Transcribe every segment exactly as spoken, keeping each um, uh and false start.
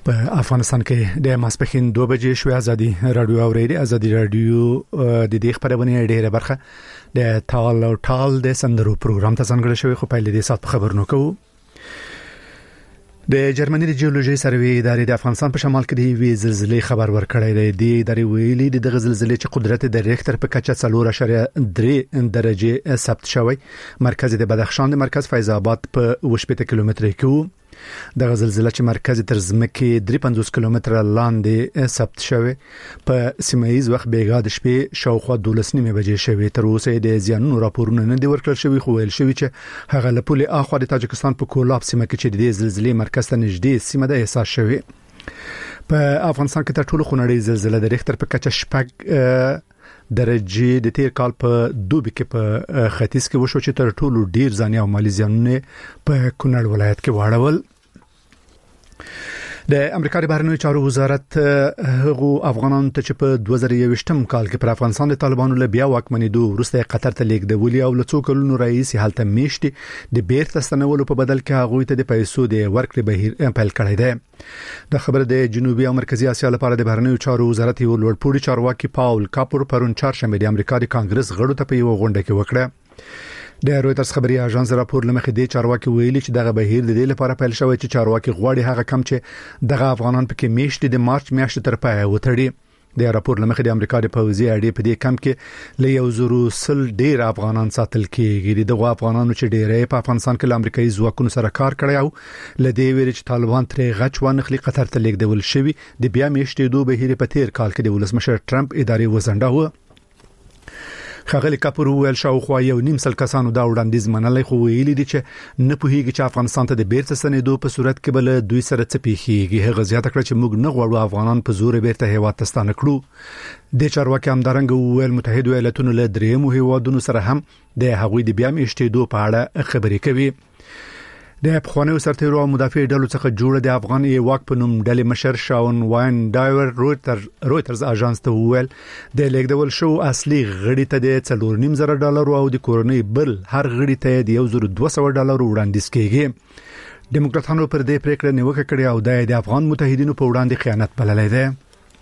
په افغانستان کې د ماسپخین دوه بجې شوې ازادي رادیو اوریدي ازادي رادیو د دې خبرونه ډېره برخه د ټال او ټال د سندرو پروګرام ته څنګه شوی خو په لدې سات خبرونه کوو. د جرمني د جیولوژي سروې ادارې د افغانستان په شمال کې د وی زلزلې خبر ورکړی دی. د ادارې ویلي د زلزلې چې قدرت د ریختر په کچه څلور اعشاریه درې درجه ثبت شوی. مرکز د بدخشان د مرکز فیض آباد په وشپته کیلومتر کې د زلزلې چې مرکز تر ځمکې درې سوه پنځوس کیلومتر لاندې ثبت شوی. په سیمایي وخت بیګا د شپې شاوخوا دولس نیمه بجې شوی. تر اوسه د زیانونو راپورونه نه دی ورکړل شوی خو ویل شوی چې هغه له پولې اخوا د تاجکستان په کولاب سیمه کې چې د زلزلې مرکز ته نږدې سیمه ده احساس شوی. په افغانستان کې تر ټولو خونړۍ زلزلې د ریختر په کچه شپږ درجه د تیر کال په دوبي کې په ختیځ کې وشو چې تر ټولو ډیر ځاني او مالی زیانونه په کونړ ولایت کې واړول. د امریکا د بهرنیو چارو وزارت هغو افغانانو ته چې په دوه زره یوویشتم کال کې پر افغانستان د طالبانو له بیا واکمنېدو وروسته قطر ته لیږدولي او له څو کلونو رئیس هلته میشتي د بیرته ستنولو په بدل کې هغه ته د پیسو د ورکړې بهیر پیل کړی دی. د خبره د جنوبي او مرکزی اسیا لپاره د بهرنیو چارو وزارت یو لوړپوړي چارواکي پاول کاپور پرون چهارشنبه د امریکا د کانګرس غړو ته په یو غونډه کې وکړه. د رويټرز خبري اژانس راپور لمخې د چارواکي ویلي چې دغه بهیر د دې لپاره پیل شوی چې چارواکي غواړي هغه کم چې دغه افغانان پکې میشتي د مارچ میاشتې تر پای وتړي. د راپور لمخې د امریکا د پوځي اړې په دې کم کې له یو زرو سل ډیر افغانان ساتل کېږي. دغه افغانانو چې ډیرې په افغانستان کې امریکایي ځواکونو سره کار کړی او لدې ویل چې طالبان ترې غچ ونخلي قطر ته لیږدول شوی. د بیا میشتې دوه بهیر په تیر کال کې د ولسمشر ټرمپ ادارې وزنده و. خغلی کاپور ویل شاوخوا یو نیم سل کسانو دا وړاندیز منلای خو ویلي دي چې نه پوهیږي چې افغانستان ته د بیرته ستنېدو په صورت کې بل دوی سره څه پیښیږي. هغه زیاته کړ چې موږ نه غواړو افغانان په زور بیرته هیواد ته ستانه کړو. د چارواکي همدارنګه ویل متحده ایالاتونو له درېمو هیوادونو سره هم د هغوی د بیا میشتېدو په اړه خبرې کوي. د افغاني سرتیرو او مدافع ډلو څخه جوړه د افغان ایواک په نوم ډلې مشر شاون واین ډایور رويټر رويټرز اژانس ته ویل د لیکدول شو اصلي غړي ته د څلور نیم زره ډالر او د کورنۍ بل هر غړي ته د یو زر دوه سوه ډالر وړاندیز کیږي. ډیموکراتانو پر دې پریکړه نیوکه کړې او د افغان متحدینو په وړاندې خیانت بللې ده.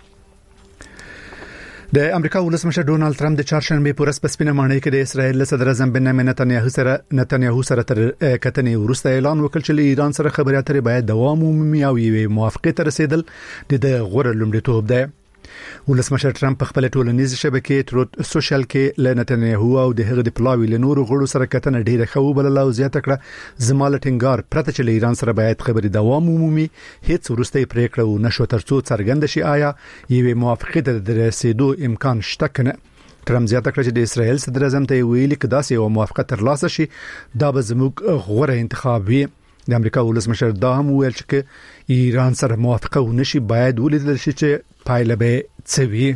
د امریکا ولسمشر ډونالد ترامپ د چهارشنبه په ورځ په سپینه ماڼۍ کې د اسرایل صدر اعظم بنیامین نتنیاهو سره نتنیاهو سره تر کتنې وروسته اعلان وکړ چې له ایران سره خبرې اترې باید دوام ومومي او یوې موافقه ته رسیدل د غوړ لومړیتوب دی. ولسمشر ترامپ په خپل ټولنیز شبکې تروت سوشل کې ل نتنیاهو او د هغه د پلاوی له نورو غړو سره کتنه ډیره خو بل او زیاته کړه زماله ټینګار پرته چې له ایران سره باید خبرې دوام ومومي هیڅ ورسته پریکړه و نشو ترڅو څرګند شي آیا یوې موافقه ته رسیدو امکان شته کنه. ترامپ زیاته کړ چې د اسرایل صدر اعظم ته ویلي چې داسې یو موافقه ترلاسه شي دا به زموږ غوړه انتخاب وي. د امریکا ولسمشر دا هم ویل چې ایران سره موافقه ونشي باید ولیدل شي چې پایله به څه وي.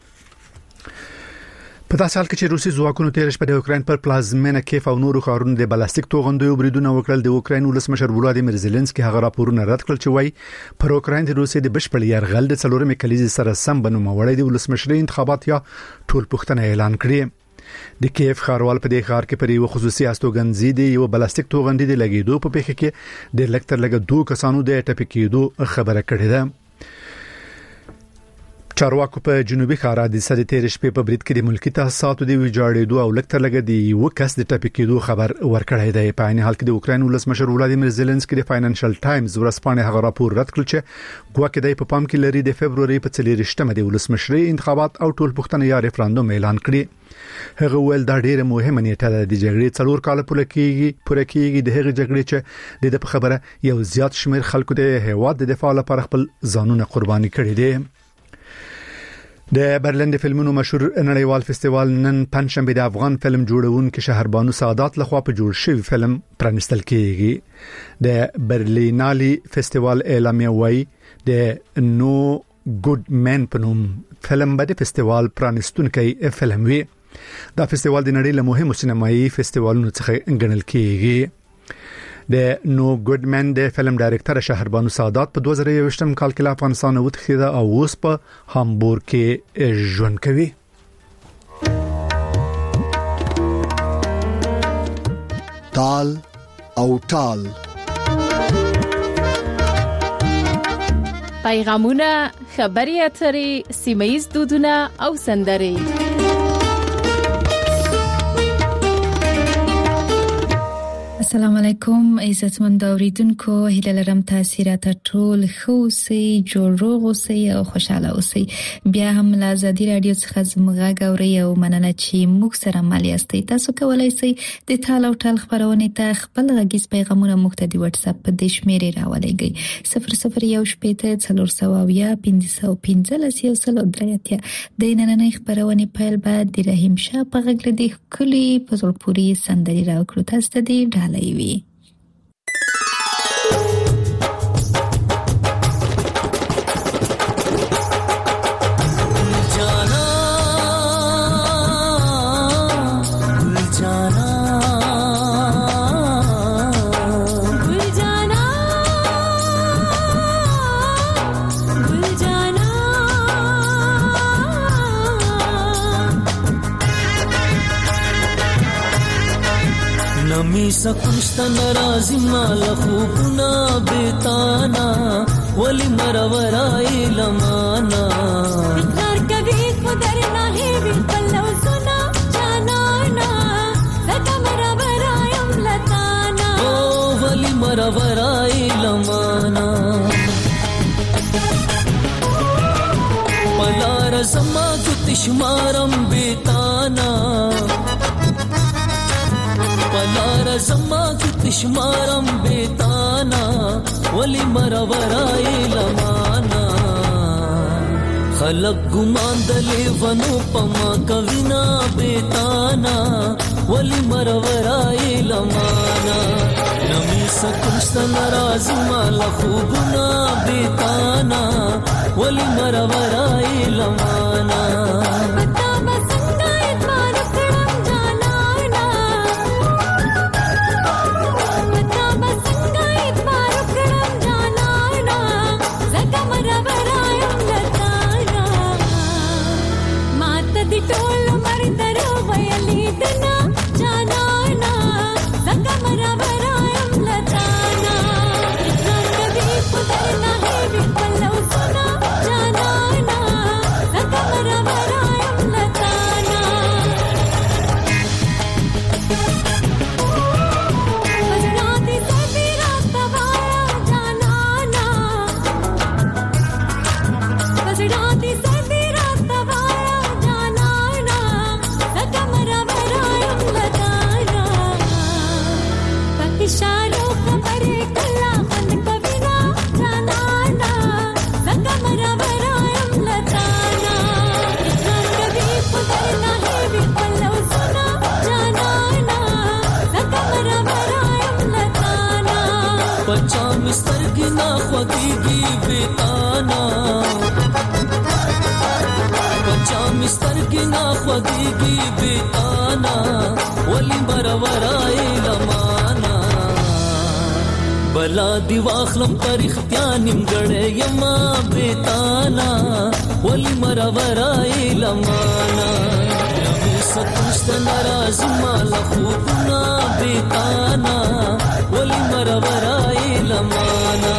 په تاسو حال کې چې روسي ځواکونو تیر شپه د اوکرين پر پلازمینه کیف او نورو ښارونو د بلاستیک توغندیو بریدونه وکړل. د اوکرين ولسمشر ولادیمیر زيلنسکي هغه راپورونه رد کړل چې وایي پر اوکرين د روسي د بشپړ يرغل د څلورمې کلیزې سره سم بنوموړی د ولسمشري انتخابات یا ټول پښتنه اعلان کړی. د کیف ښاروال په دې ښار کې پر یو خصوصي استوګنځي دی یو بلاستیک توغندي د لګیدو په پیښه کې د لکتر لګ دوه کسانو د ټپکېدو خبره کړې ده. چارواکو په جنوبي ښار د سړي تیر شپې په برید کې د ملکی تاسیساتو د ویجاړېدو او لکتر لګ دی یو کس د ټپکېدو خبر ورکړی دی. په عین حال کې د اوکرين ولسمشر ولادیمیر زيلنسکي د فاینانشل ټایمز ورسپانې هغه راپور رد کړ چې ګواکې د په پام کې لري د فبرवरी په څلورشتمه د ولسمشري انتخابات او ټول پښتنه یا ریفرندوم اعلان کړی. هغه ول دا ډیره مهمه نیټه ده د جګړې څلور کال پوره کیږي پوره کیږي د هغه جګړې چې د خبره یو زیات شمیر خلکو د هیواد د دفاع لپاره خپل ځانونه قرباني کړي دي. د برلین د فلمونو مشهور نړیوال فستیوال نن پنځشنبه د افغان فلم جوړونکو شهربانو سعادت لخوا په جوړ شوی فلم پرانستل کیږي. د برلینالي فستیوال اعلامیه وایي د نو ګډ مین په نوم فلم به د فستیوال پرانستونکي فلم وي. دا فستیوال د نړۍ له مهمو سینمایي فستیوالونو څخه ګڼل کیږي. د نو ګډمن د فلم ډایرکټر شهربانو سعادت په دوه زره یوویشتم کال کې له افغانستان وتښتید او اوس په هامبورګ کې ژوند کوي. تال او ټال پیغامونه، خبري اترې، سیمه‌ییز دودونه او سندرې. السلام علیکم عزتمند اوریدونکو، هیله لرم تاسو راته ټول ښه اوسئ، جوړ روغ اوسئ او خوشاله اوسئ. بیا هم له ازادي رادیو څخه زموږ غږ اورئ او مننه چې موږ سره مل یاستئ. تاسو کولی شئ د ټال او ټال خبرونه ته خپل غږیز پیغامونه موږ ته د واتس اپ په د شمیرې راولېږئ صفر صفر یو شپږ څلور سوه یا پنځه سوه پنځلس یو سل درې اتیا. د نننۍ خبرونه پیل بعد د رحیم شاه په غږ لدی کلی په زړه پورې سندري راوکړو. تاسو ته دی ډالۍ وي. سکوشتا نرازی مال خوبنا بیتانا ولی مرورای لمانا اقرار کبھی خدر نہیں بھی پلو سنا جانانا زکا مرورای لتانا او ولی مرورای لمانا پلا رزما کتشمارم بیتانا پلار زما کی تشمارم بیتانا ولی مرورای لمانا خلق گمان دلی ونو پما کوینا بیتانا ولی مرورای لمانا نمی سکشت نراز مال خوبنا بیتانا ولی مرورای لمانا بلا دی واخلم پر اختیانم گڑے یما بیتانا ولی مرورای لمانا نمی ستشت نراز مال خوبنا بیتانا ولی مرورای لمانا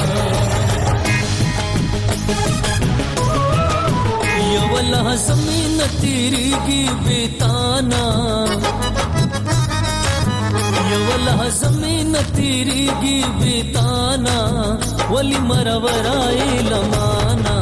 یا واللہ زمین تیری گی بیتانا والله زمین تیریږي بیتانا ولی مرورای لمانا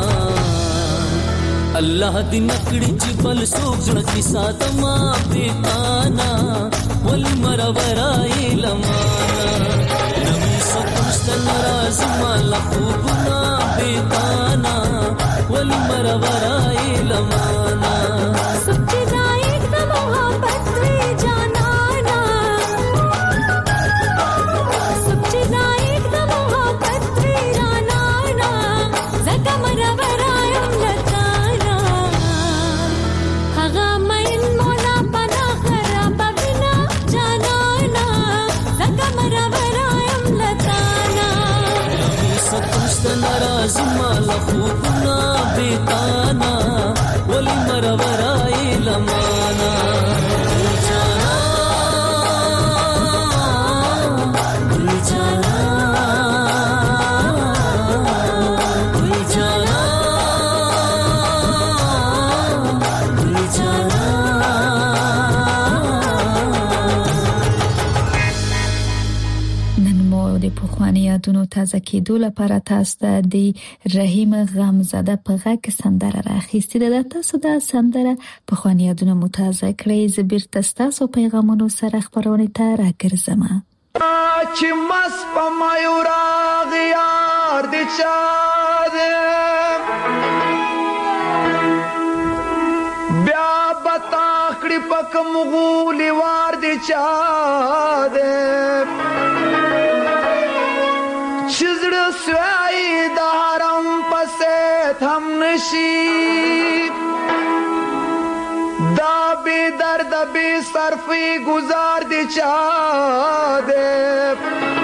الله دې نکړي چې بل څوک زړه کې ساتما بیتانا ولی مرورای لمانا نمی سکوست نراز مال خوبنا بیتانا ولی مرورای لمانا سچی دایک د محبت وی جانا نراز مال خوبنا بیتانا پخوانی یادونو تازه کېدو لپاره تاسو ته د رحیم غمزاده په غږ سندره راخیستې ده. تاسو دا سندره پخوانی یادونو متازه کړئ. زه بیرته ستاسو پیغامونو سره خپرونې ته راګرځم. چې مس په مایورا غیار د چا ده بیا بتا کړي پک مغولي وار د چا ده چزړ سوای د حرم پسې هم نشي دا بی درد بی صرفی گزار دی چا دے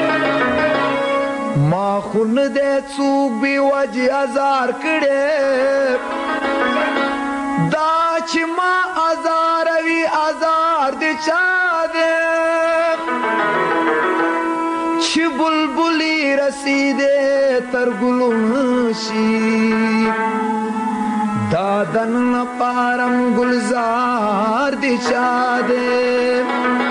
ما خون دے چوک بی وجی ازار کڑے دا چی ما ازار وی ازار دی چا دے چی بلبلی رسیدے ترگلو نشی دادن پارم گلزار دی چا دے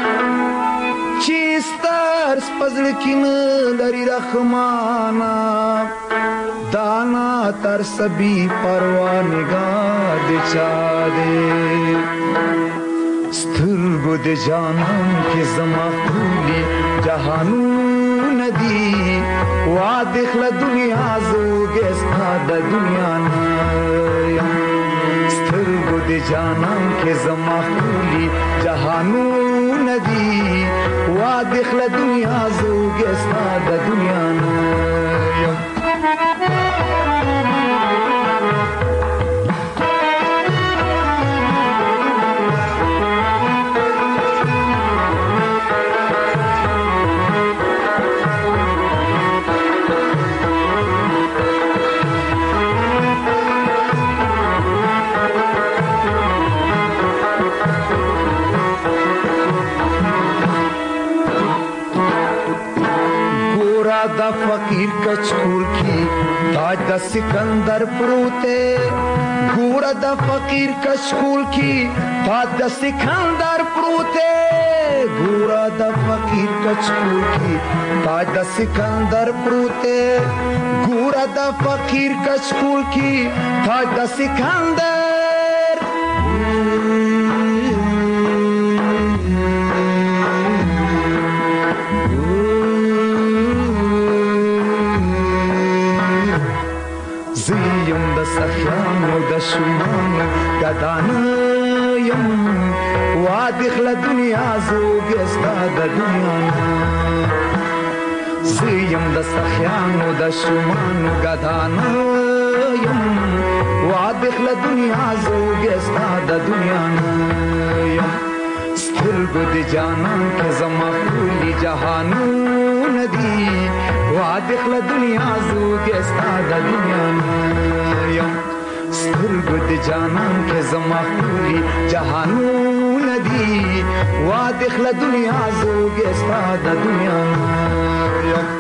چیستر سپزل کین لری رخمانا دانا تر سبی پروانگار دی چا دے سترگو دی جانم کی زما خولی جہانو ندی وادخل دنیا زوگستا دا دنیا نایم سترگو دی جانم کے زما خولی جہانو ندی وادخل دنیا زوگستا دا دنیا نایم دا فقیر کچکول کی تاج دا سکندر پروتے گورا دا فقیر کچکول کی تاج دا سکندر پروتے گورا دا فقیر کچکول کی تاج دا سکندر پروتے گورا دا فقیر کچکول کی تاج دا سکندر زیم د سخیانو د شمانو گدانیم وادخل دنیا زوگستا د دنیا زیم د سخیانو د شمانو گدانیم وادخل دنیا زوگستا د دنیا سترگو دی جانان که زما خولی جهانو ندی وادخل دنیا زوگستا دا دنیا نایم سترگو دی جانان که زما خولی جهانو ندی وادخل دنیا زوگستا دا دنیا نایم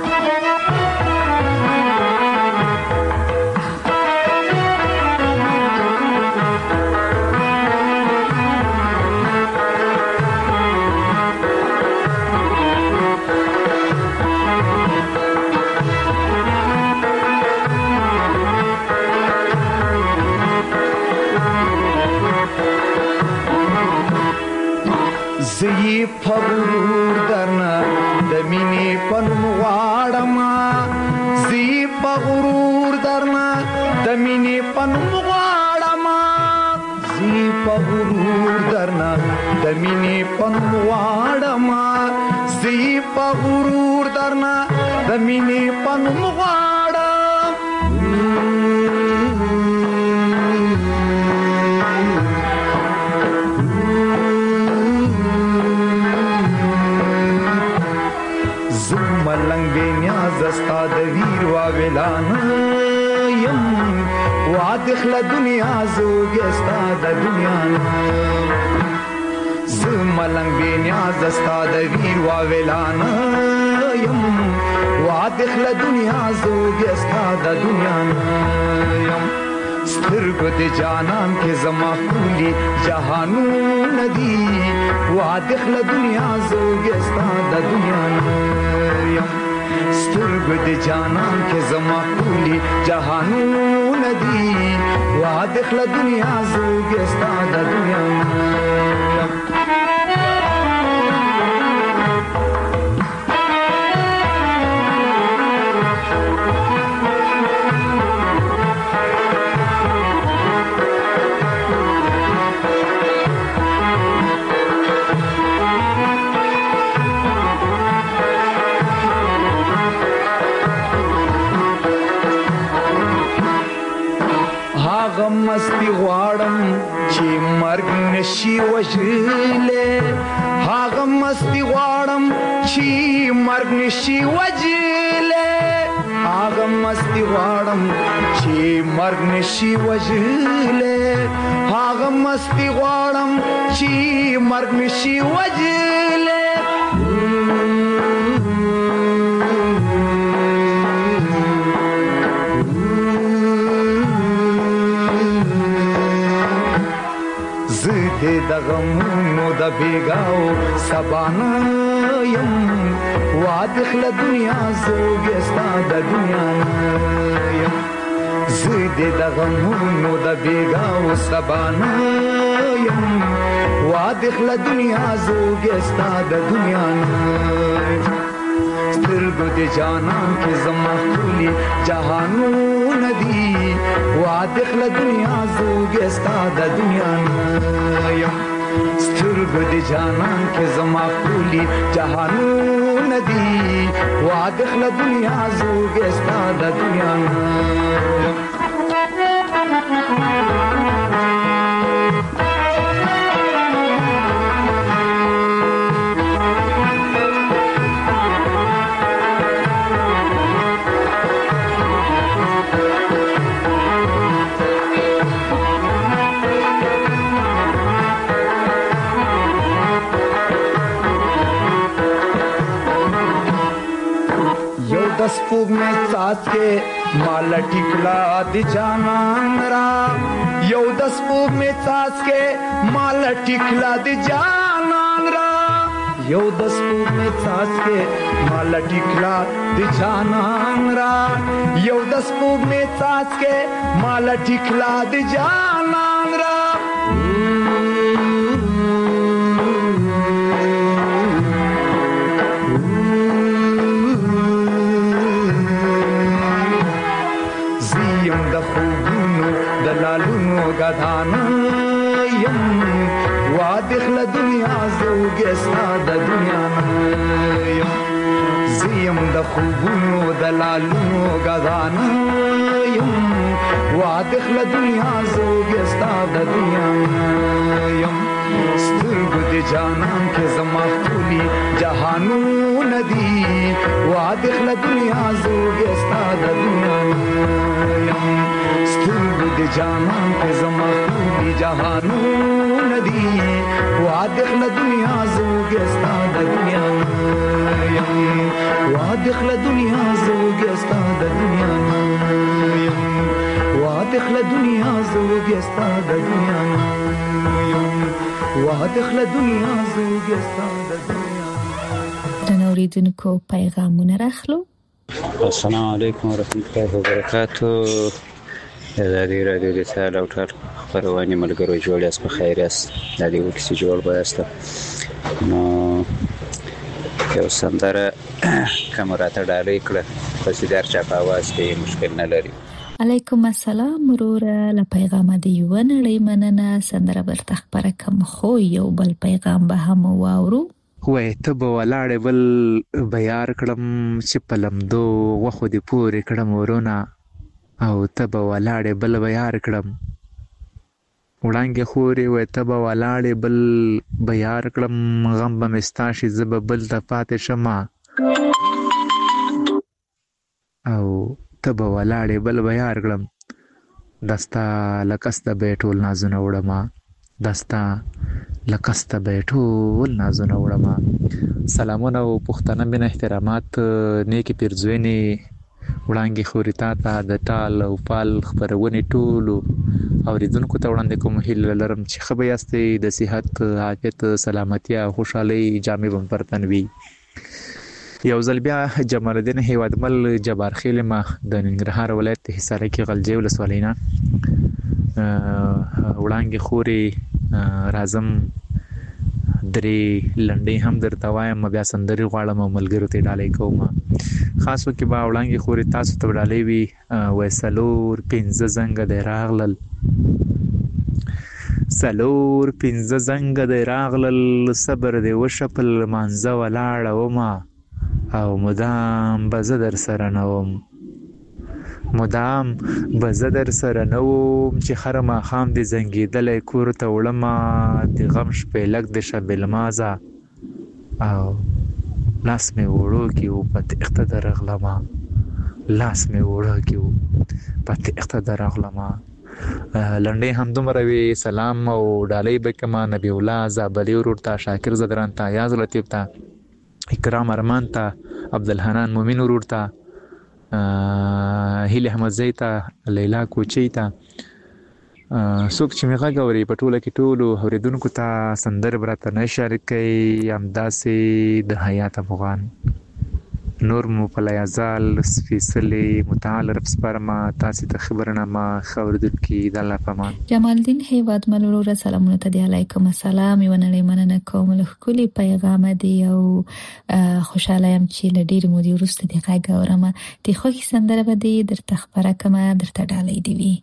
زی پغرور درنا دمینی پنم غاڑما زی پغرور درنا دمینی پنم غاڑما زی پغرور درنا دمینی پنم غاڑما زی پغرور درنا دمینی پنم غاڑم ملنگ بے نیاز استا دویر واویلان یم وادخل دنیا زوگ استا دنیا ز ملنگ بے نیاز استا دویر واویلان یم وادخل دنیا زوگ استا دنیا یم سترگو دی جانان کے زما خولی جہانو ندی وادخل دنیا زوگ استا دنیا یم سترګو د جانان کې زما ټولي جهانونه دي واده خله دنیا زوګه ستا د دنیا مستی غواړم چې مرګ نشي وجلې هاغه مستی غواړم چې مرګ نشي وجلې هاغه مستی غواړم چې مرګ نشي وجلې هاغه مستی غواړم چې مرګ نشي وجلې د غمونو د بیگاو سبانا یم وادخل دنیا زوګستا د دنیا یم زید د غمونو د بیگاو سبانا یم وادخل دنیا زوګستا د دنیا سترګو د جانان کې زما ټولي جهانونه دي وادخل دنیا زوګستا د دنیا یم سترګو د جانان کې زما ټولي جهانونه دي وادخل دنیا زوګستا د دنیا یم स्पूग में साथ के माला टिकला दि जानन रा यौ दस पूग में साथ के माला टिकला दि जानन रा यौ दस पूग में साथ के माला टिकला दि जानन रा यौ दस पूग में साथ के माला टिकला दि जानन रा دلالونو غدانا یم وادخل دنیا زوګستا د دنیا یم زیم د خوبونو دلالونو غدانا یم وادخل دنیا زوګستا د دنیا یم سترګو د جانان کې زما ټولي جهانونه دي وادخل دنیا زوګستا د دنیا یم سترګو د جانان کې زما ټولي جهانونه دي وادخل دنیا زوګستا د دنیا یم وادخل دنیا زوګستا د دنیا یم وادخل دنیا زوګستا د دنیا یم وادخل دنیا زوګستا د دنیا. نوریدونکو پیغامونه راخلو. السلام علیکم ورحمۃ اللہ وبرکاتہ. د دې رادیو د سال او ټر خبرونه ملګرو جوړ یاست په خیر یاست. د دې وکړي جوړ بایسته نو یو سندره کمراته ډالې کړه په سیدار چا په आवाज کې مشکل نه لري. علیکم السلام وروره. له پیغام دی ونړې مننه. سندره برته خبره کوم خو یو بل پیغام به هم واورو. وای ته به ولاړې بل بیار کړم چې پلمدو وخو دی پورې کړم ورونه او ته به ولاړې بل بیار کړم وړانګې خورې وای ته به ولاړې بل بیار کړم غم به مستاشي زه به بل ته پاتې شمه او ته به ولاړې بل بیار کړم دستا لکسته به ټول نازونه وړمه دستا لکسته به ټول نازونه وړمه. سلامونه او پښتنه بن احترامات نیکی پیرزوینې وړانګې خورې تا ته د ټال او پال خپرونې ټولو اوریدونکو ته وړاندې کوم هیله لرم چې ښه به یاستئ د صحت عافیت سلامتیا خوشحالۍ جامې به پر تن وي. یو ځل بیا جمال الدین هیوادمل جبار خیل ما د ننګرهار ولایت حصار کې غلجی ولسوالۍ نه وړانګې خوري رازم درې لنډې هم درته وایم بیا سندري غواړم ملګرو ته ډالۍ کوم خاصو کې با وړانګې خوري تاسو ته ډالۍ وي وسلور پنځه زنګ د راغلل سلور پنځه زنګ د راغلل صبر دی وشپل مانزه ولاړه وما او مدام بزه در سره نوم مدام بزه در سره نوم چې خر ما خام دی زنګېدلی کور ته وړمه د غم شپې لږ د شب المازه او لاس مې وړو کې و په تېښته درغلمه لاس مې وړو کې و په تېښته درغلمه لنډې هم دومره وي سلام او ډالۍ به کما نبی الله زابلي ورور ته شاکر زدران ته یاز لطیف ته اکرام ارمان ته عبدالحنان مومن ورور ته هیله احمد زی ته لیلا کوچی ته څوک چې مې غږ اوري په ټوله کې ټولو اورېدونکو ته سندرې به راته نه شریکوي همداسې د حیات افغان نور مو په لیازال سپېڅلې متعال رب سپارمه تاسې ته خبرنامه ښه اورېدونکي د الله په امان. جمال الدین هیوادمل وروره سلامونه ته دی علیکم السلام یوه نړۍ مننه کوم له ښکلي پیغامه دی او خوشحاله یم چې له ډېرې مودې وروسته دې غږ اورم د خوښې سندره به دې درته خپره کړمه درته ډالۍ دې وي.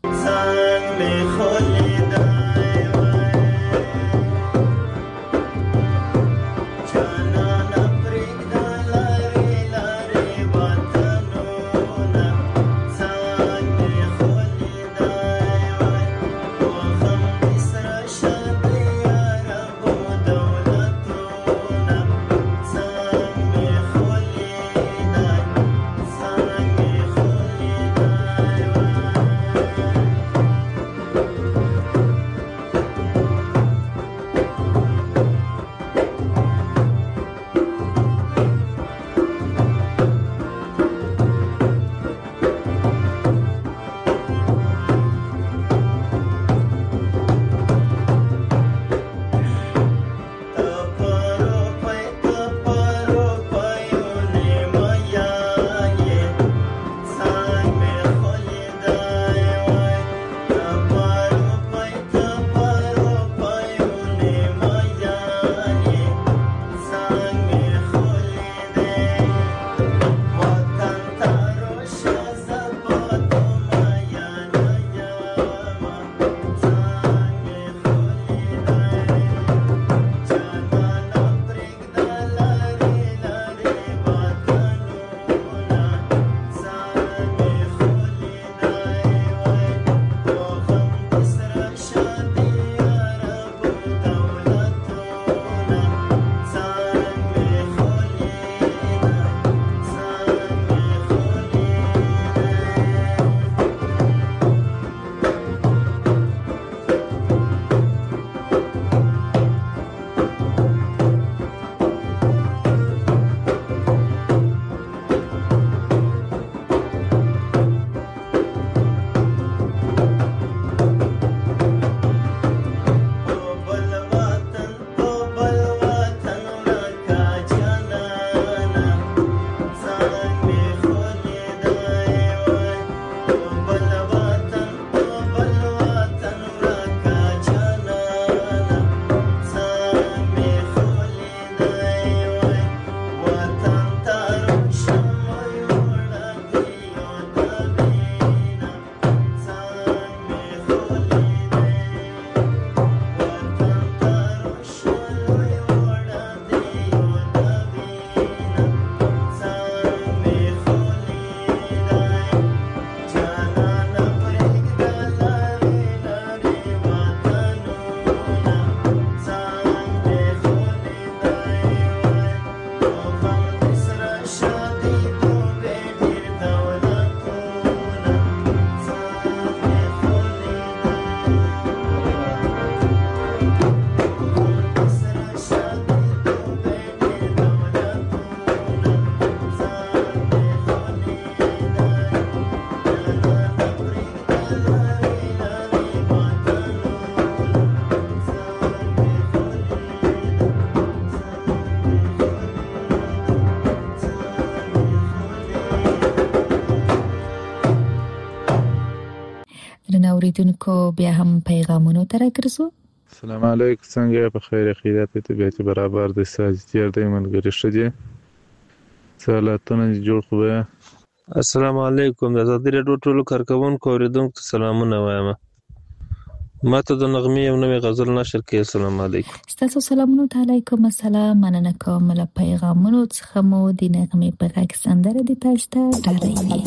اوریدونکو بیا هم پیغامونو ته راګرځو. السلام علیکم، څنګه په خیر عقیدت ته به برابر د ساجتیر د ملګری شدي سلامتونه جوړ خو. السلام علیکم، د ازادي راډیو ټولو کارکونکو اوریدونکو سلامونه وایم. ماته د نغمې یو نوې غزل نشر کې. السلام علیکم. ستاسو سلامونه علیکم السلام. مننه کوم له پیغامونو څخه مو د نغمې په غږ سندره د تاسو ته ډالۍ.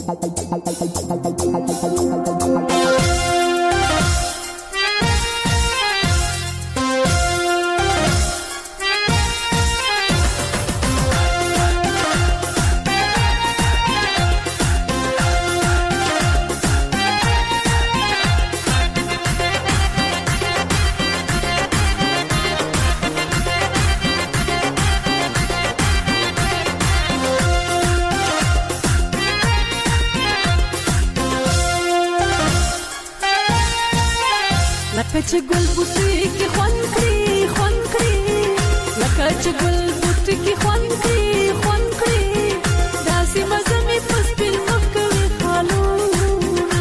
چې ګل بوټي کې خوان کړی خوان کړی لکه چې ګل بوټي کې خوان کړی خوان کړی داسې مزه مې پس بل مخ کوي خالونه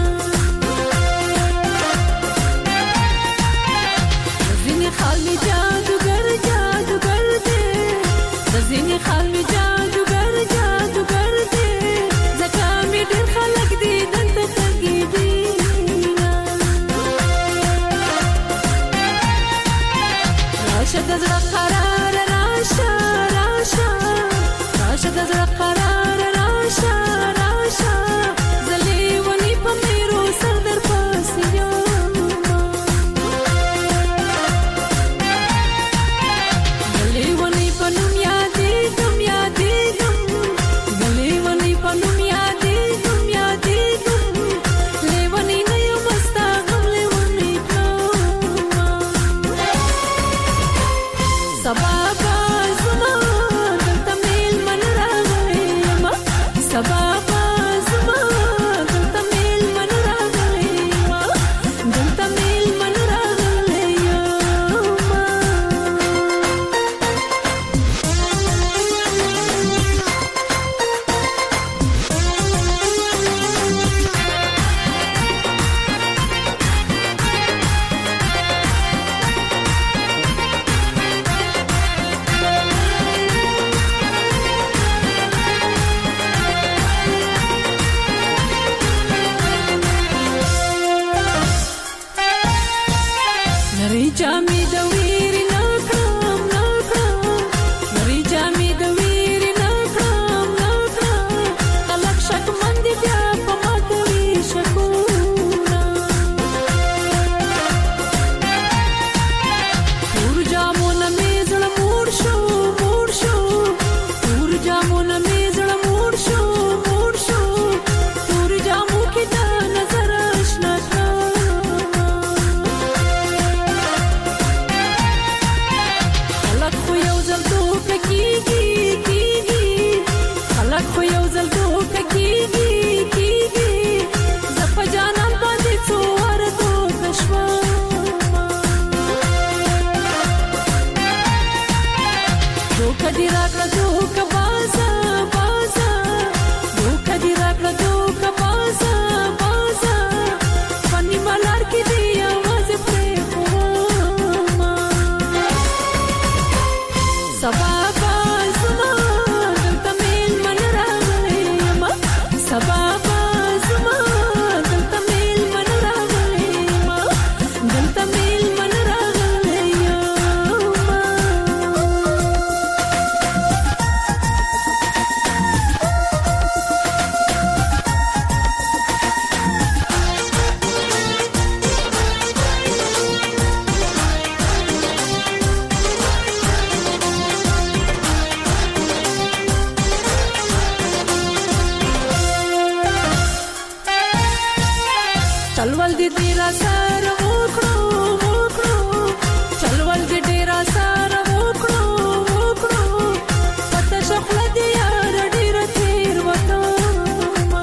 زینې خال می جادوګر جادوګر دې زینې خال می جادوګر جادوګر دې زکه مې ډېر خلک دې دلته تګي دي راشه د زړه قرار راشه راشه راشه د زړه قرار راشه راشه زلي ونی په میرو سر در پاسې یم زلي ونی په نوم یادېږم یادېږم زلي ونی په نوم یادېږم یادېږم لیونی نه یم ستا غم لیونی سبا بازما دلته میل من راغلی یم سبا بازما دلته میل من راغلی یم دلته میل من راغلی یم نری جامې د ویرې نه کړم نه کړم نری جامې د ویرې نه کړم نه کړم خلک شکمن دي بیا په ما کوي شکونه تور جامونه مې زړه موړ شو موړ شو تور جامونه مې زړه موړ شو موړ شو تور جامو کې د نظر آشنا خلک خو یو ځل دوکه کېږي کېږي خلک خو یو ځل دوکه کېږي کېږي زه په جانان باندې څو واره دوکه شوم دوکه دې راکړه دوکه بازه بازه دوکه دې راکړه دوکه بازه بازه په نیمه لار کې دې یوازې پرېښوم سبا بازما دلته میل من راغلی یم سبا بازما دلته میل من راغلی یم دلته میل من راغلی یم چلول دې ډېر سره وکړو وکړو چلول دې ډېر سره وکړو وکړو پته شخله دې یار ډېر تیر وکړم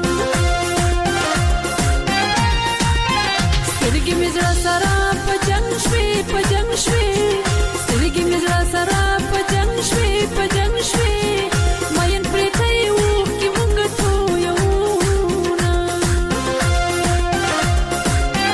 سترګې مې زړه سره په جنګ شوې په جنګ شوې سترګې مې زړه سره په جنګ شوې په جنګ شوې مین پرېتی اوښکې مونږ تویونه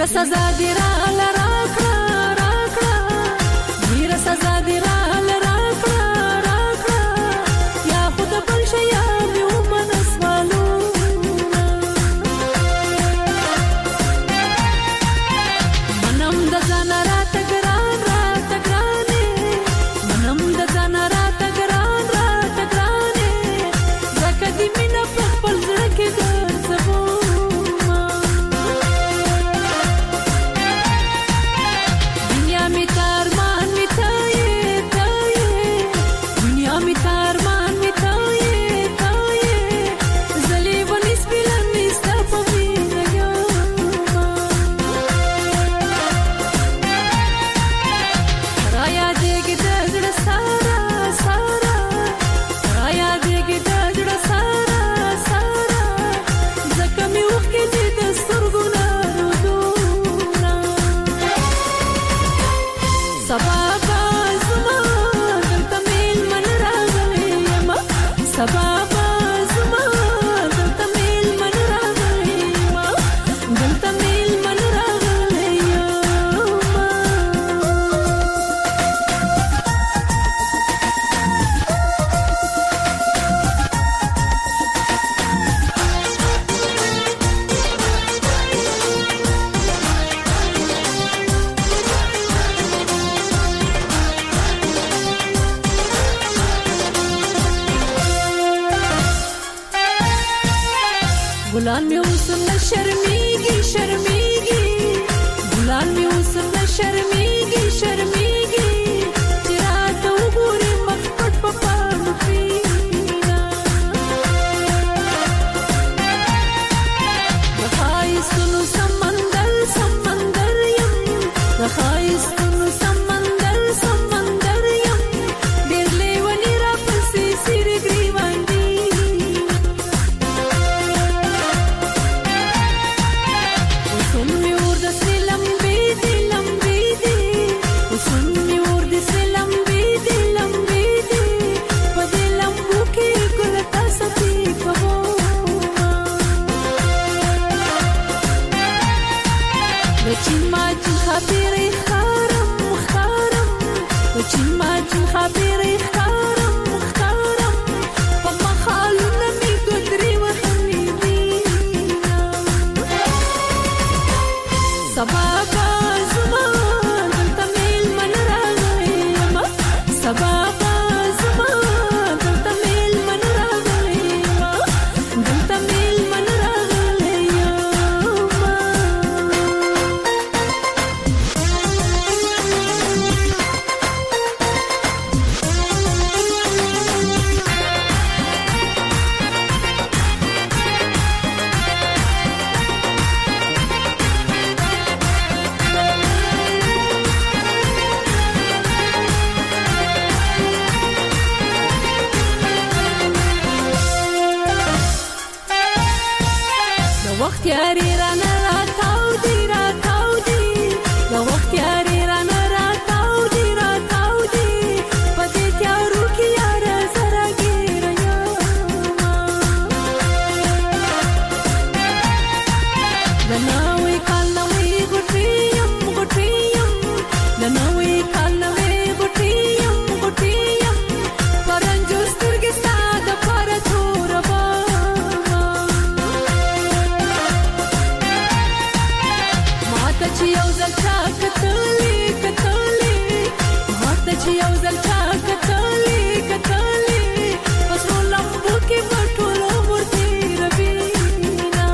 ډیره سزا دی را لراکړه راکړه ډیره سزا دی را لراکړه راکړه یا خود بل شي یا مې ومنسوالو منم د ځان راته ګران راته ګرانې منم د ځان راته ګران راته ګرانې ځکه دې مینه په خپل زړه کې ګرځوم دنیا مې ته ارمان مې ته یې ته یې دنیا مې ته ارمان مې ته یې ته یې زه لیونی سپیله مې ستا په مینه یم را یادېږي د زړه ساره ساره را یادېږي د زړه ساره ساره ځکه مې اوښکې دي د سترګو نه رودونه سبا به زما دلته مېلمن راغلی یمه سبا به زما دلته مېلمن راغلی یمه دلته مېلمن راغلی یمه ګلان مې اوس نه شرمېږي شرمېږي ګلان مې اوس نه شرمېږي شرمېږي چې راته وګوري مخ پټ په پاڼو کښېنه د ښایستونو سمندر سمندر یم د ښایستونو سمندر سمندر یم ډېر لیوني راپسې څېرې ګرېوان دي وسون می اور د سې لمبې دي لمبې دي وسون می اور د سې لمبې دي لمبې دي په دې لمبو کې ګل تاسو تی کوم د چین ماچین خبرې خارم خارم د چین ماچین خبرې خارم خارم په مخالونه می ګدري وهلې دي سبا به زما دلته مېلمن راغلی یمه سبا به زما دلته مېلمن راغلی یمه دلته مېلمن راغلی یمه د وخت یاري رانه راتاو دي راتاو دي د وخت یاري رانه راتاو دي راتاو دي په دې تیارو کې یاره زه راګیره یمه د نوي کال نوې غوټۍ یم غوټۍ یم د نوي کال نوې غوټۍ یم غوټۍ یم په رنجو سترګې ستا دپاره توره بمه ماته چې یو ځل چا کتلې کتلې ماته چې یو ځل چا کتلې کتلې په سرو لمبو کې به ټول عمر تېروينه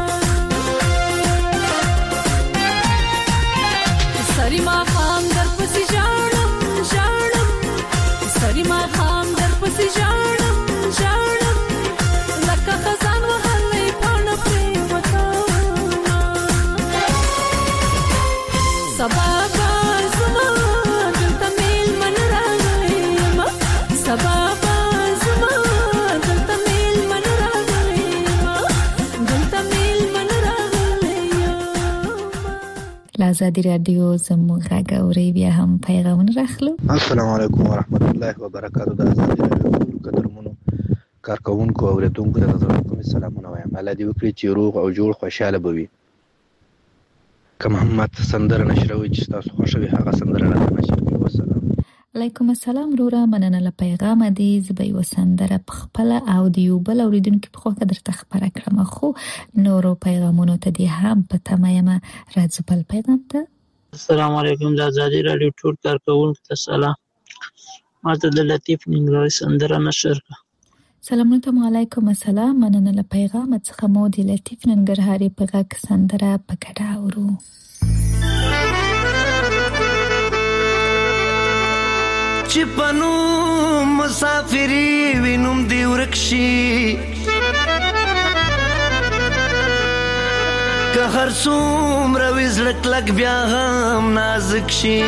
سري ماښام درپسې ژاړم ژاړم سري ماښام درپسې ژاړم ژاړم لکه خزان وهلی پاڼه پرېوتمه سبا به زما دلته مېلمن راغلی یمه سبا به زما دلته مېلمن راغلی یمه دلته مېلمن راغلی یمه له ازادي رادیو زموږ غږ اورئ بیا هم پیغامونه راخلو السلام علیکم ورحمت الله وبرکاتو د ازادي رادیو قدرمنو کارکونکو او اوریدونکو ته زړه کوم سلامونه وایم الله دې وکړي چې روغ او جوړ خوشاله بوي کوم هم سندره نشروي چې تاسو خوښوي هغه سندره راته نشر کوي. والسلام علیکم السلام رورا، مننه له پیغام دې زبې وسندره په خپل او د یو بل اوریدونکو په خوا درته خبره کړم، خو نورو پیغامونو ته دې هم په تمایم راځو. بل پیغام ته السلام علیکم، د ازادي رادیو ټول کارکونکو ته سلام. ماته د لطیف ننګرهاري سندره نشر کړه. سلامونه ته علیکم السلام، مننه له پیغام څخه مو د لطیف ننګرهاري په غږ سندره په ګډه اورو. چې پنو مسافری وینم دی ورکشي که هر څومره وي زړه کلک بیا هم نازک شي.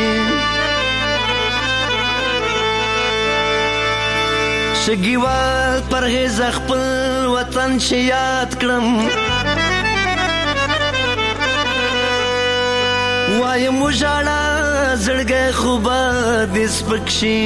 شګیوال پرهیز خپل وطن چې یاد کړم، وایم وژاړه زړګی خو به دې سپک شي.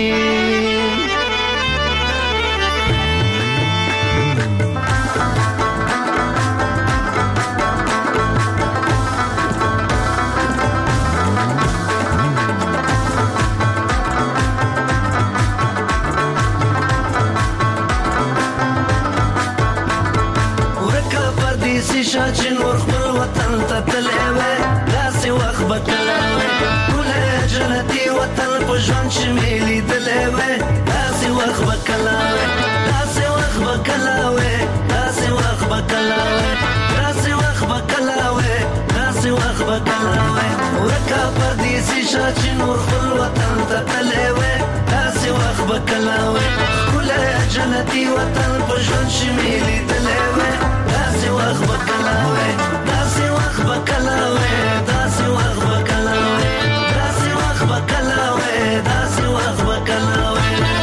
شا چې نور خپل وطن ته تللی وی، داسې وخت به کله وی ټولی جنتي وطن په ژوند چې مې لیدلی وی، داسې وخت به کله وی داسې وخت به کله وی داسې وخت به کله وی داسې وخت به کله وی داسې وخت به کله وی ورکه پردیسي شا چې نور خپل وطن ته تللی وی، داسې وخت به کله وی ټولی جنتي وطن په ژوند چې مې لیدلی وی، داسې وخت به کله وی داسې وخت به کله وی داسې وخت به کله وی داسې وخت به کله وی داسې وخت به کله وی.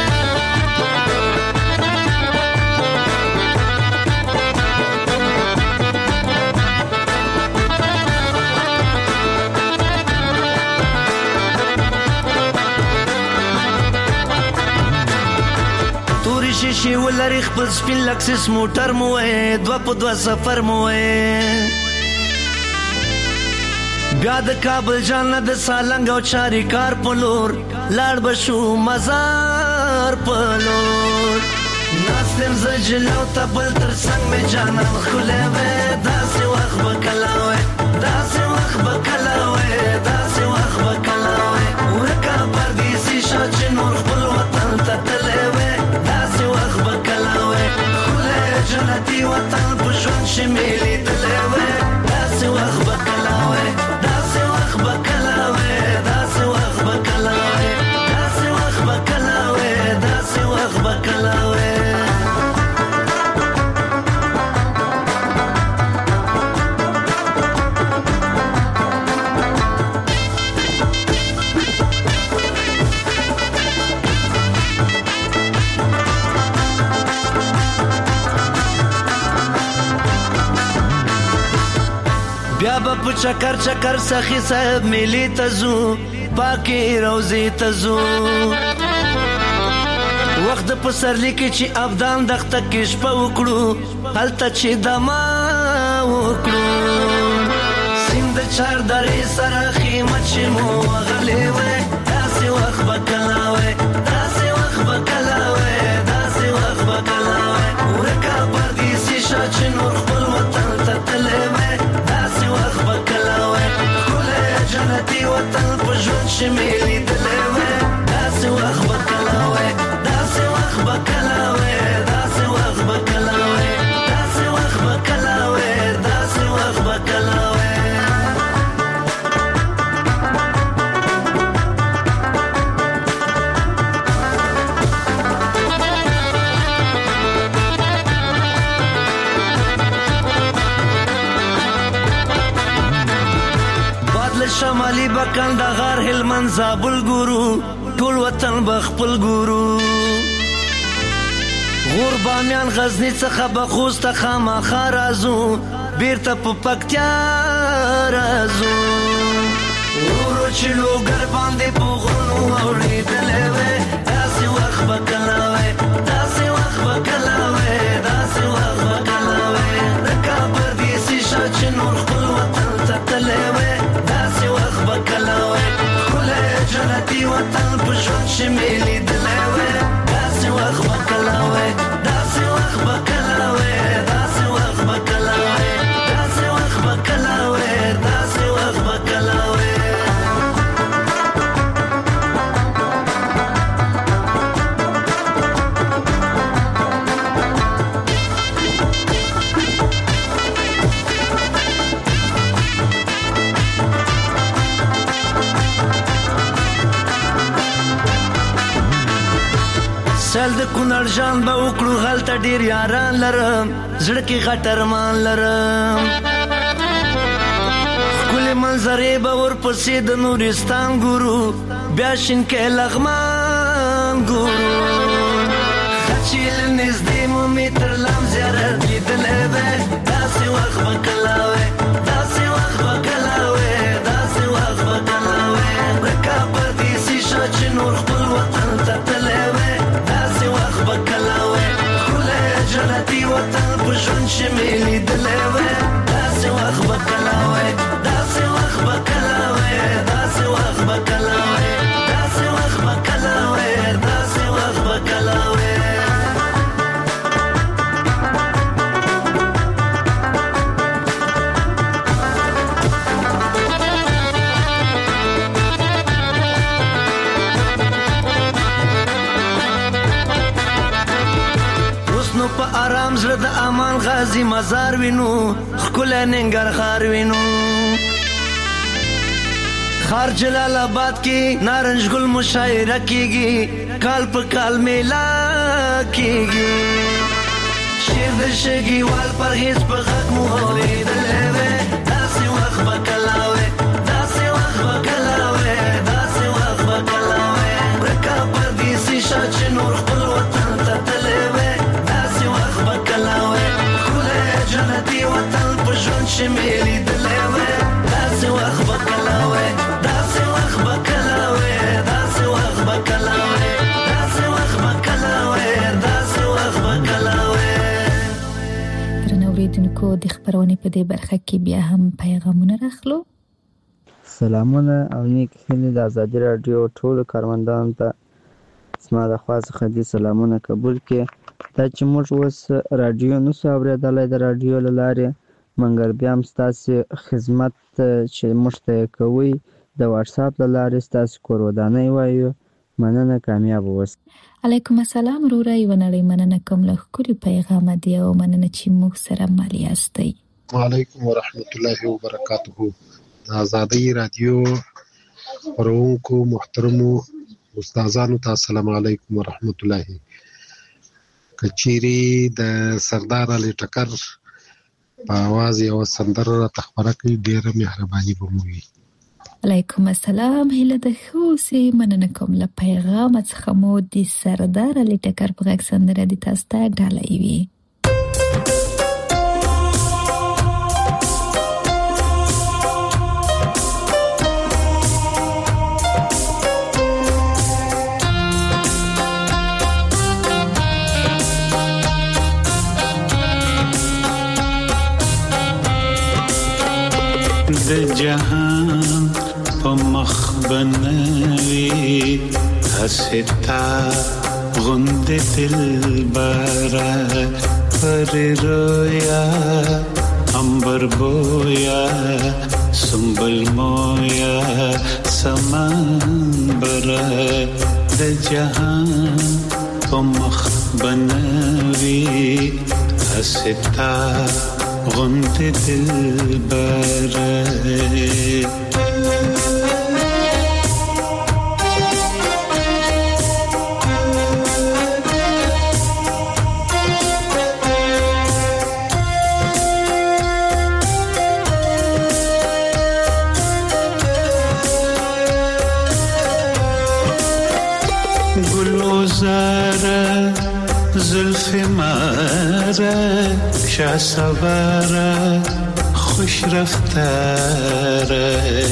تورې شیشې ولري خپل سپین لکسس موټر مو وی، دوه په دوه سفر مو وی، بیا د کابل جانه د سالنګ او چاري کار په لور لاړ به شو مزار په لور. ناستم زه جلو ته بل تر څنګ مې جانان ښکلی وی، داسې وخت به کله وی داسې وخت به کله وی داسې وخت به کله وی ورکه پردیسي شا چې نور خپل وطن ته تللی وی، داسې وخت به کله وی ښکلی جنتي وطن په ژوند چې مې لیدلی وی، داسې وخت به کله وی داسې وخت به کله وی داسې وخت به کله وی داسې وخت به کله وی داسې وخت به کله وی. بیا به په چکر چکر سخی صاحب میلی ته ځو، پاکې روضې ته ځو، وخت د پسرلي کې چې ابدان دښته کې شپه وکړو، هلته چې دما وکړو، سیند د چار درې سره خیمه چې مو وغلی وی، داسې وخت به کله وی داسې وخت به کله وی داسې وخت به کله وی ورکه پردیسي شا چې نور خپل وطن ته تللی وی، داسې وخت به کله وی ښکلی جنتي وطن په ژوند چې مې لیدلی وی، داسې وخت به کله وی داسې وخت به کله وی داسې وخت به کله وی داسې وخت به کله وی داسې وخت به کله وی. شمالي بکندهار هلمند زابل ګورو، ټول وطن به خپل ګورو، غور بامیان غزني څخه به خوست ته خامخا راځو، بیرته په پکتیا راځو، ورو چې لوګر باندې په غرونو اورېدلی وی، داسې وخت به کله وی داسې وخت به کله وی داسې وخت به کله وی د کابل دیسي شا چې نور خپل وطن ته تللی وی، چل د کونړ جان به وکړو هلته ډیر یاران لرم زړه کې غټرمان لرم ښکلې منظرې به ورپسې د نورستان ګورو بیا شینکۍ لغمان ګورو چې له نږدې مو مې تر لام زیارت لیدلی وی داسې وخت به کله وی داسې وخت به کله وی داسې وخت به کله وی ورکه پردیسي شه چې نور خپل وطن ته تللی وی داسې وخت به کله وی ښکلی جنتي وطن په ژوند چې مې لیدلی وی داسې وخت به کله وی داسې وخت به کله وی داسې وخت به کله وی داسې وخت به کله وی داسې وخت به کله وی په آرام زړه د امان غازی مزار وینو ښکلی ننګرهار وینو خار جلال آباد کې نارنج ګل مشاعره کیږي کال په کال میلا کیږي شیر د شګیوال پرهیز په غږ مو اورېدلی وی داسې وخت به کله وی داسې وخت به کله وی داسې وخت به کله وی ورکه پردیسي شه چې نور خپل وطن ته تللی وی جنتي وطن په ژوند چې مې لیدلی وی داسې وخت به کله وی داسې وخت به کله وی داسې وخت به کله وی داسې وخت به کله وی داسې وخت به کله وی درنو اوریدونکو د خبرونې په دې برخه کې بیا هم پیغامونه راخلو سلامونه او نیک هیلې د ازادي راډیو ټولو کاروندانو ته زما د خوا څخه دې سلامونه قبول کړي دا چې موږ اوس راډیو نشو اورېدلی د راډیو له لارې مګر بیا هم ستاسې خدمت چې موږ ته یې کوئ د واټساپ له لارې ستاسې کور ودانۍ وایو مننه کامیابه اوسئ علیکم السلام وروره یوه نړۍ مننه کوم له ښکلي پیغامه دی او مننه چې موږ سره مل یاستئ وعلیکم ورحمت الله وبرکاته د ازادۍ راډیو خپرونکو محترمو استادانو ته السلام علیکم ورحمت الله کچيري د سردار علي ټکر په आवाज یو سندره تخبره کوي ډیره مهرباني بموي علیکم السلام هله د خوسي مننه کوم له پیغام څخه مو د سردار علي ټکر په غږ سندره د تاسو ته ډالۍ وي د جهان په مخ بنوي حستا غند دلبره پر رویا امبر بویا سنبل مویا سمان بره د جهان په مخ بنوي حستا غند دلبره گلوزاره زلف ماره شاه سواره خوش رفتاره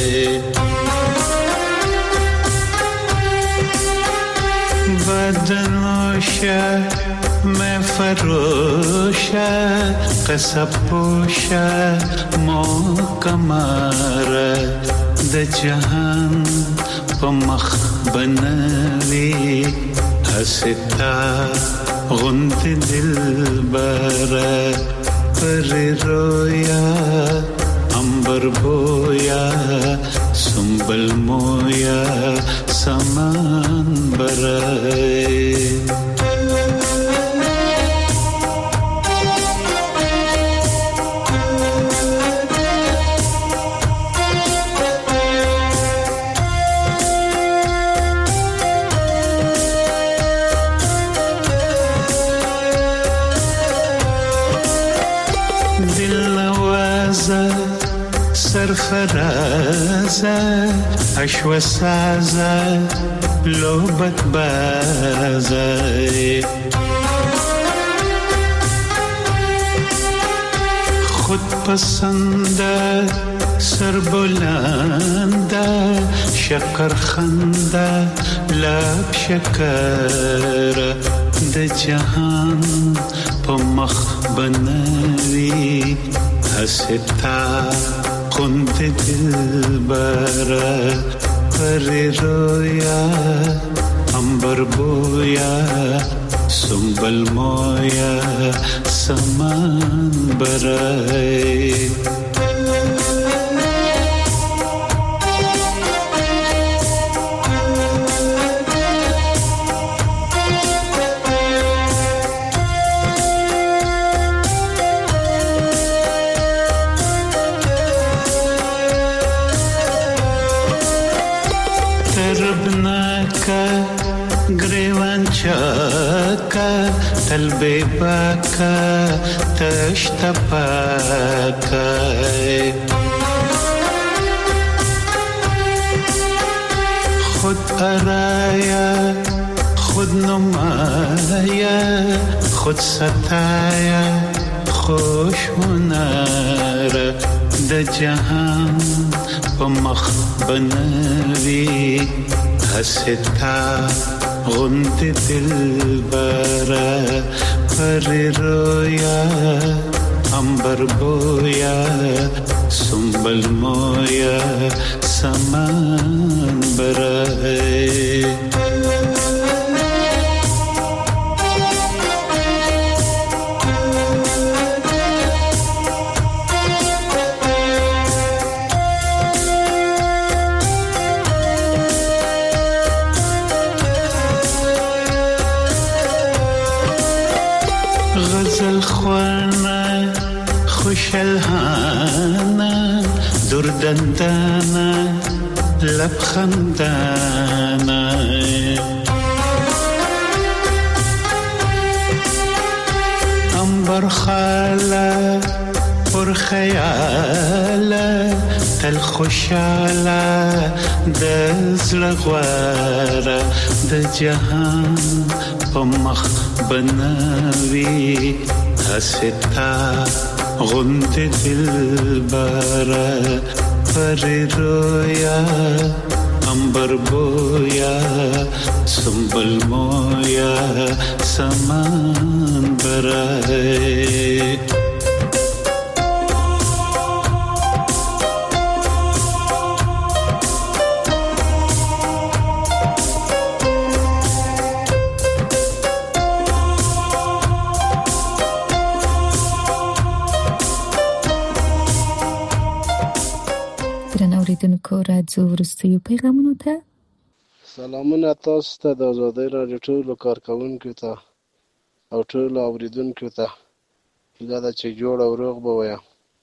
بدنوشه میں فروشه قصب پوشه مو کماره د جهان په مخ بنوي حستا غند دلبره پر رویا امبر بویا سنبل مویا سمان بره سرفرازه اشو سازه لوبت بازه خود پسنده سربلنده شکر خنده لب شکر د جهان په مخ بنوي حستا قند دلبر پر رویا امبر بویا سنبل مویا سمان برای تلبي باكا تشتباكا خود أرايا خود نمايا خود ستايا خوش هنار دا جهان بمخ بنوي هستا غنت دلبرا پر رویا امبر بویا سنبل مویا سمان برای شلهانا دردندانا لبخندانا انبر خالا پر خیالا تل خوشالا دزل غوارا د جهان په مخ بنوي هستا غند دلبرا پر رویا امبر بویا سنبل مویا سمان برای اوریدونکو راځو وروستیو پیغامونو ته. سلامونه تاسو ته د آزادۍ راډیو ټولو کارکوونکو ته او ټولو اوریدونکو ته. هیله ده چې جوړ او روغ به وایه.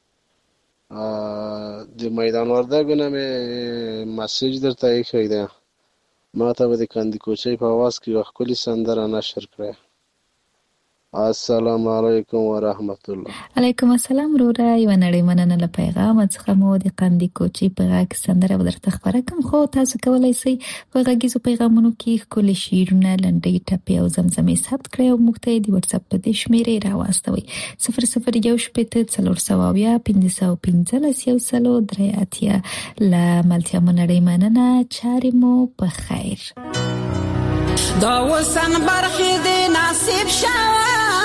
د میدان وردګو نه مې مسیج درته ایښی دی، ما ته به د کندي کوچۍ په اواز کې یوه ښکلې سندره نشر کړی. السلام علیکم ورحمت الله. علیکم السلام وروره. یوه نړۍ مننه له پیغامه څخه مو د قندي کوچۍ په غږ سندره به درته خپره کړم، خو تاسو کولی شئ په غږیزو پیغامونو کې ښکلي شعرونه، لنډۍ ټپې او زمزمې ثبت کړئ او موږ ته یې د وټساپ په دې شمېرې راواستوئ: صفر صفر یو شپېته څلور سوه اویا پنځه سوه پنځلس یو سلو درې اتیا. له ملتیا مو نړۍ مننه. چارې مو په خیر. دا وسن برخې د نصیب شوی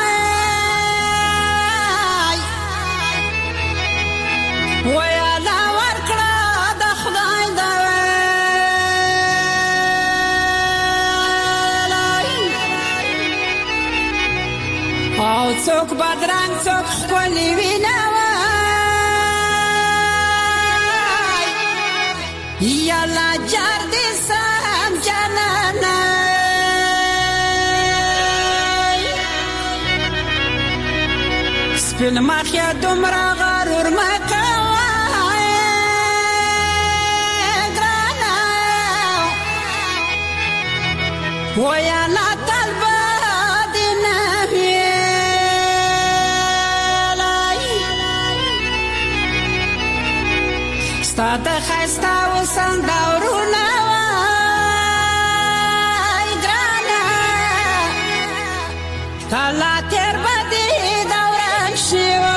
ویالا ورکړه د خدای د ویلای او څوک بدرنګ څوک ښکلي وینوي یالا جار دې سم جانانه سپین مخیا دومره غرور مکه ویا لا طلبه دی نویلای د خستا وسند اورونه وای ګرانا کلا تیر بدی دوران شیوا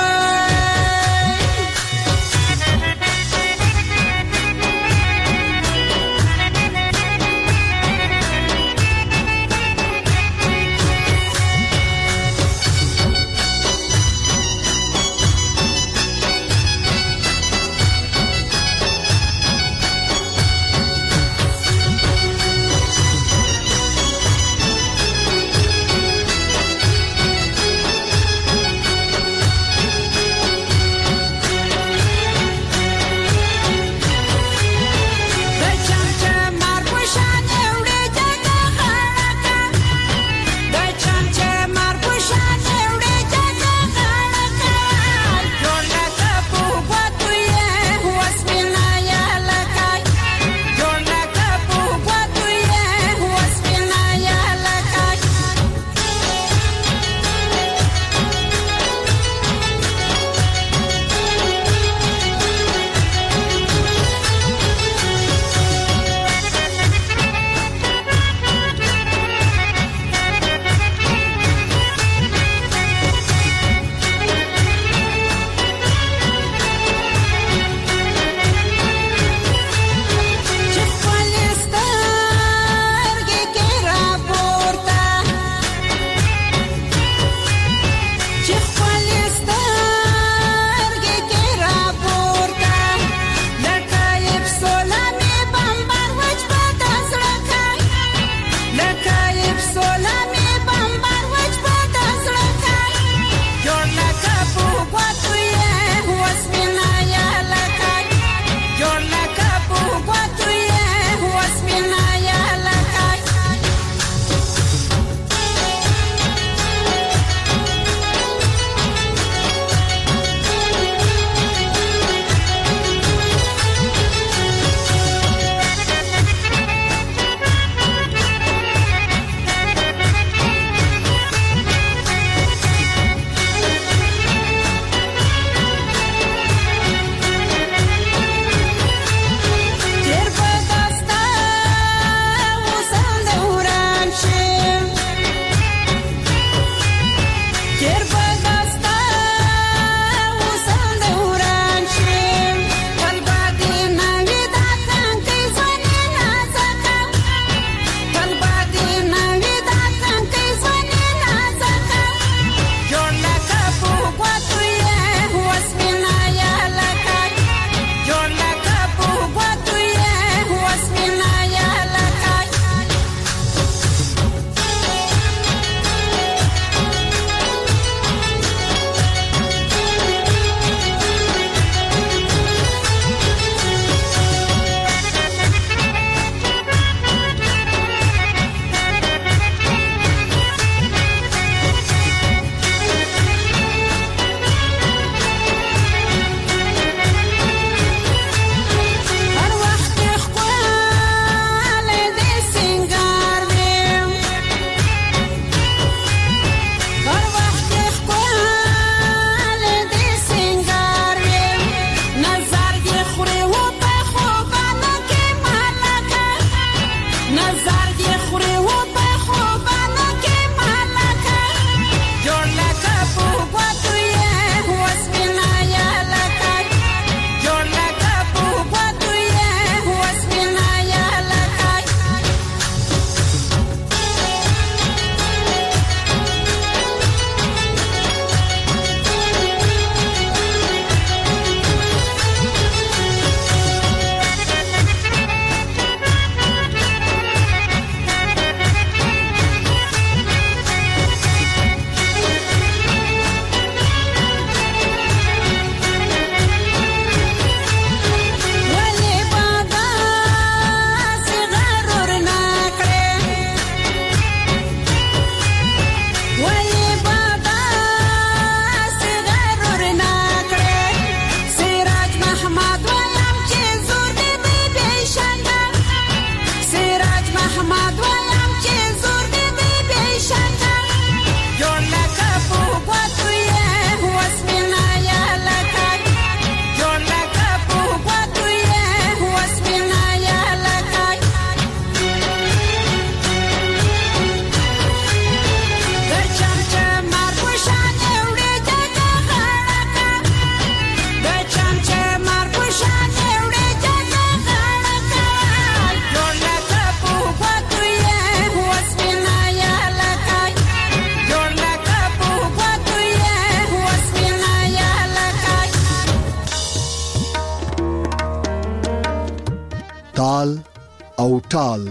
او ټال.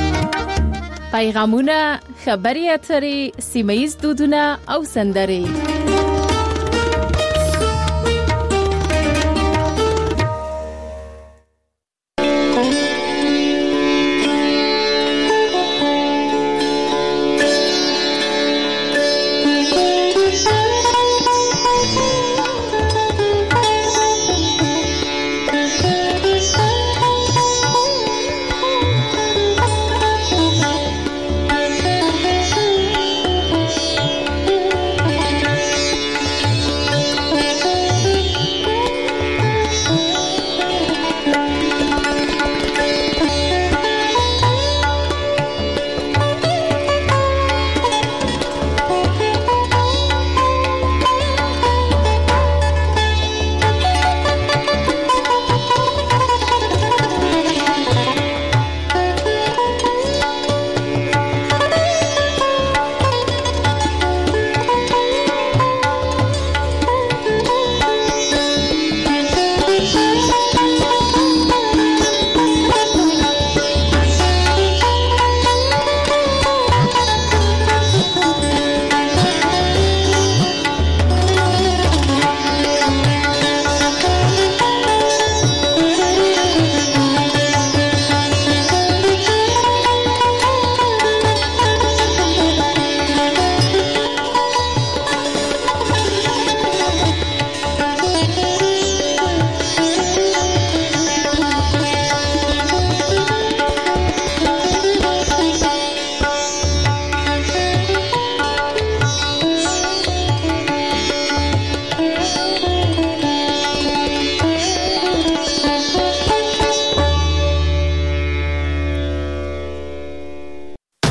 پیغامونه، خبري اترې، سیمه ییز دودونه او سندرې